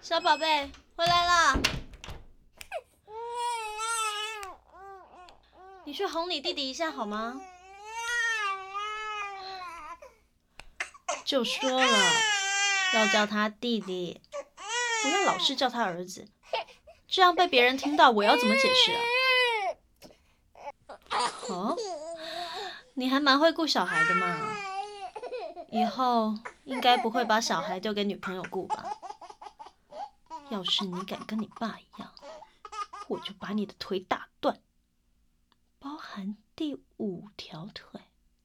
小宝贝，回来啦！你去哄你弟弟一下好吗？就说了，要叫他弟弟，不要老是叫他儿子，这样被别人听到，我要怎么解释啊？哦，你还蛮会顾小孩的嘛，以后应该不会把小孩丢给女朋友顾吧？要是你敢跟你爸一样，我就把你的腿打断，包含第5条腿。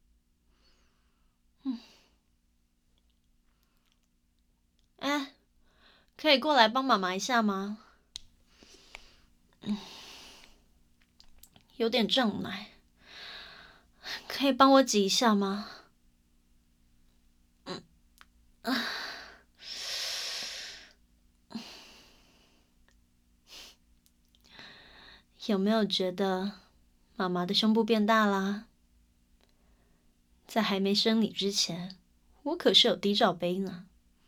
哎，可以过来帮妈妈一下吗？有点胀奶，可以帮我挤一下吗？有没有觉得妈妈的胸部变大啦？在还没生你之前，我可是有低罩杯呢。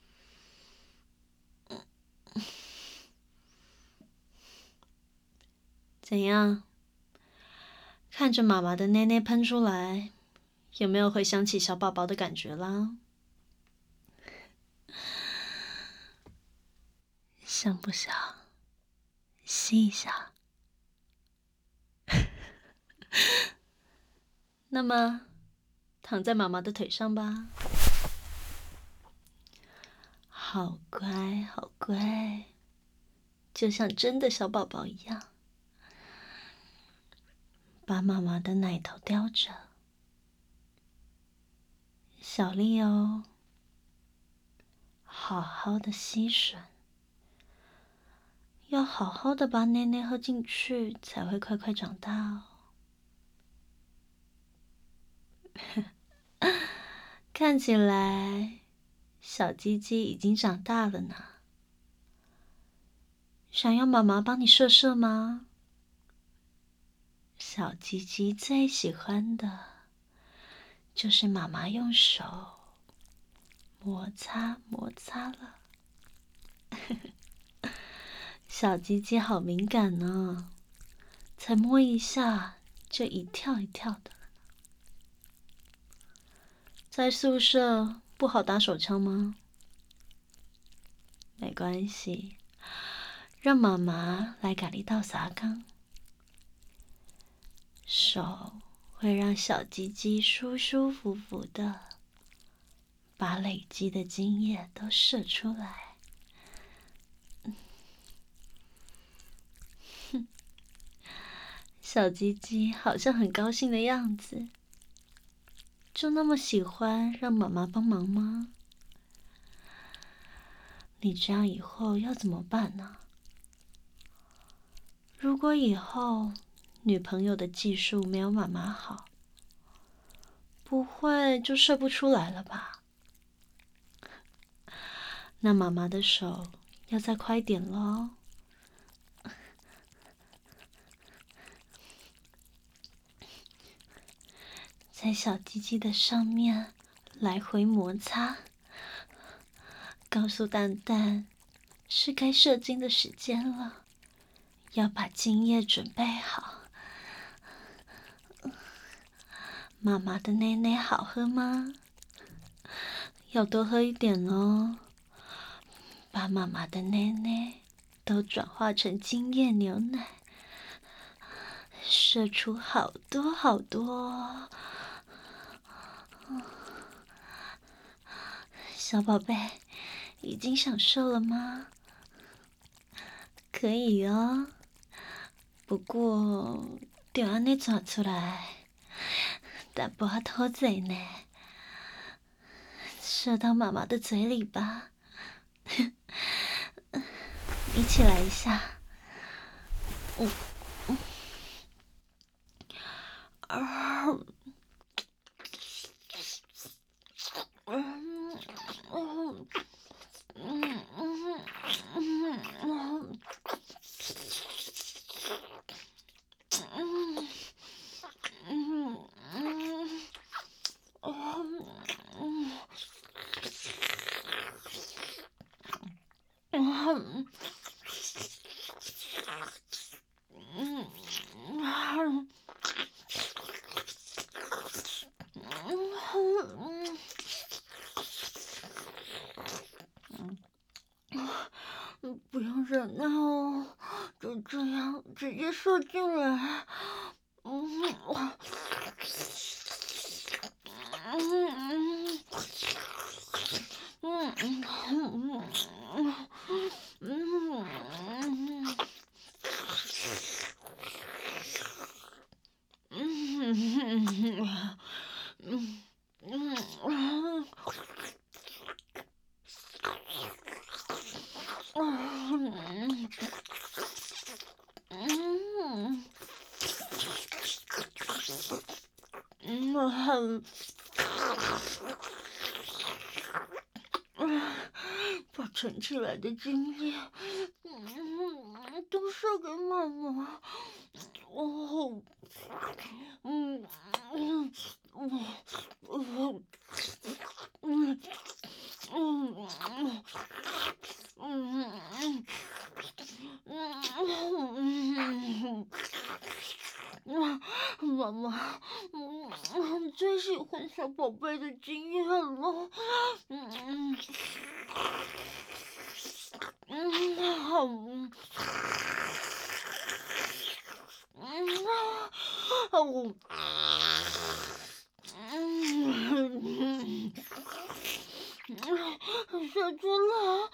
怎样？看着妈妈的内内喷出来，有没有回想起小宝宝的感觉啦？想不想吸一下？那么，躺在妈妈的腿上吧。好乖，好乖，就像真的小宝宝一样。把妈妈的奶头叼着，小力哦，好好的吸吮，要好好的把奶奶喝进去，才会快快长大哦。看起来小鸡鸡已经长大了呢。想要妈妈帮你射射吗？小鸡鸡最喜欢的就是妈妈用手摩擦摩擦了。小鸡鸡好敏感呢，才摸一下就一跳一跳的。在宿舍不好打手枪吗？没关系，让妈妈来咖喱道撒缸，手会让小鸡鸡舒舒服服的把累积的精液都射出来。小鸡鸡好像很高兴的样子，就那么喜欢让妈妈帮忙吗？你这样以后要怎么办呢？如果以后女朋友的技术没有妈妈好，不会就射不出来了吧？那妈妈的手要再快点咯。在小鸡鸡的上面来回摩擦，告诉蛋蛋是该射精的时间了，要把精液准备好。妈妈的奶奶好喝吗？要多喝一点哦，把妈妈的奶奶都转化成精液牛奶，射出好多好多。小宝贝，已经享受了吗？可以哦，不过就按你抓出来，但不要偷嘴呢。射到妈妈的嘴里吧，一起来一下。 不要忍耐哦，就这样直接射进来。把盛起来的精液，都射给妈妈。哦，妈妈，最喜欢小宝贝的经验了。好。射出来！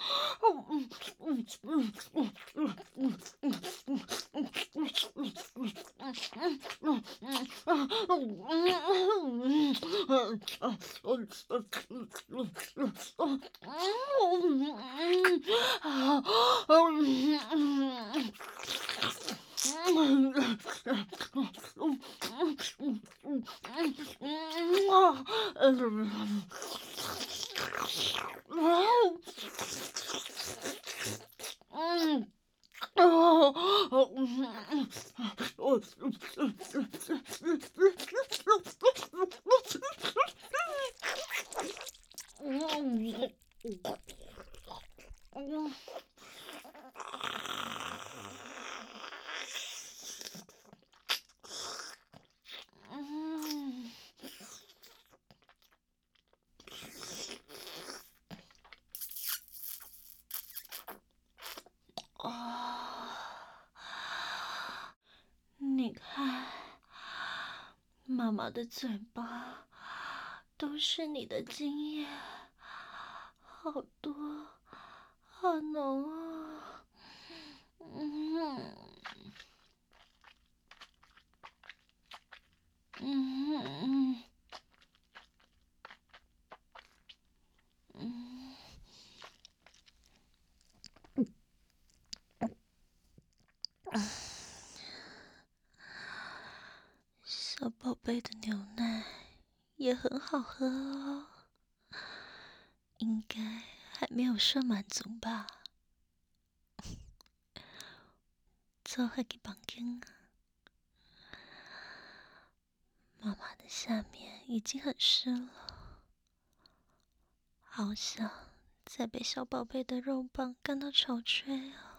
你看，妈妈的嘴巴都是你的精液，好多，好浓啊！小宝贝的牛奶也很好喝哦，应该还没有射满足吧？走回去房间啊！妈妈的下面已经很湿了，好想再被小宝贝的肉棒干到潮吹啊！